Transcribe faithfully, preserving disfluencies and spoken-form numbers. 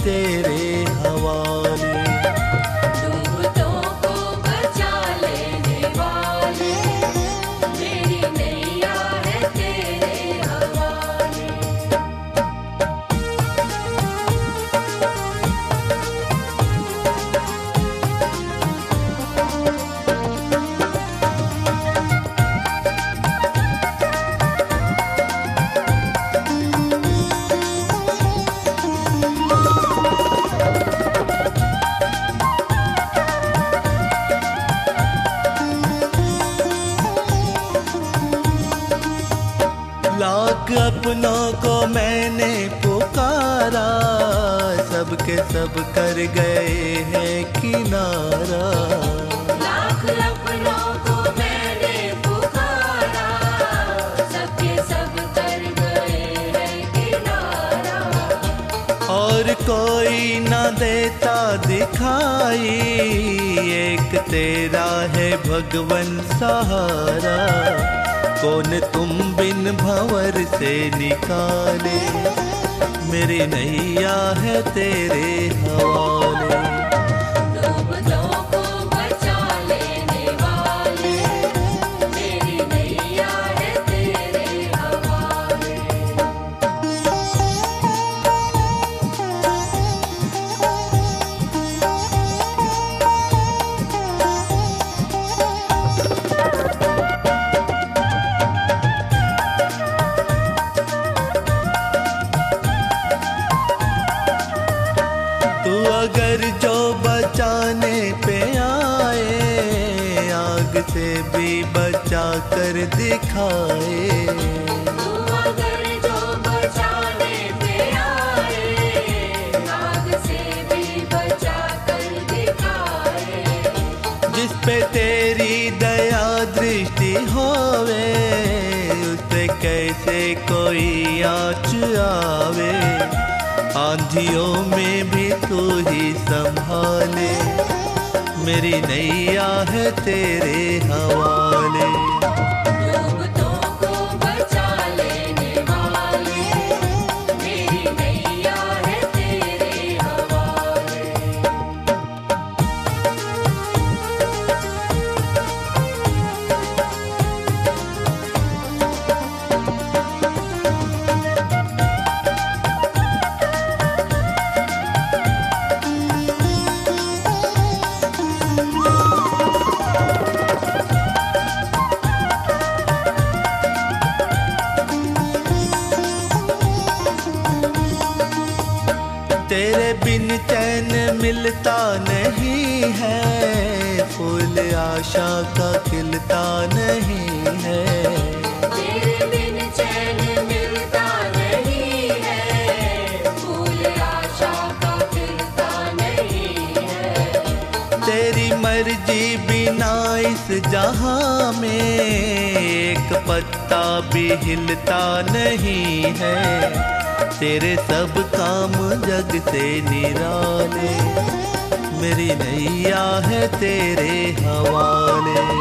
तेरे हवाले। डूबतों को बचा लेने वाले, मेरी नैया है तेरे हवाले। लाख अपनों को मैंने पुकारा, सबके सब कर गए हैं किनारा। लाख अपनों को मैंने पुकारा, सबके सब कर गए हैं किनारा। और कोई न देता दिखाई, एक तेरा है भगवन सहारा। कौन तुम बिन भंवर से निकाले, मेरी नैया है तेरे हवाले। डूबतों को बचा लेने वाले, मेरी नैया है तेरे हवाले। तू अगर जो बचाने पे आए, आग से भी बचा कर दिखाए। तू अगर जो बचाने पे आए, आग से भी बचा कर दिखाए। जिस पे तेरी दया दृष्टि होवे, उस पे कैसे कोई आँच आवे। आंधियों में भी तू ही संभाले, मेरी नैया है तेरे हवाले। डूबतों को बचा लेने वाले, मेरी नैया है तेरे हवाले। तेरे बिन चैन मिलता नहीं है, फूल आशा का खिलता नहीं है। तेरे बिन चैन मिलता नहीं है, फूल आशा का खिलता नहीं है। तेरी मर्जी बिना इस जहां में एक पत्ता भी हिलता नहीं है। तेरे सब काम जग से निराले, मेरी नैया है तेरे हवाले।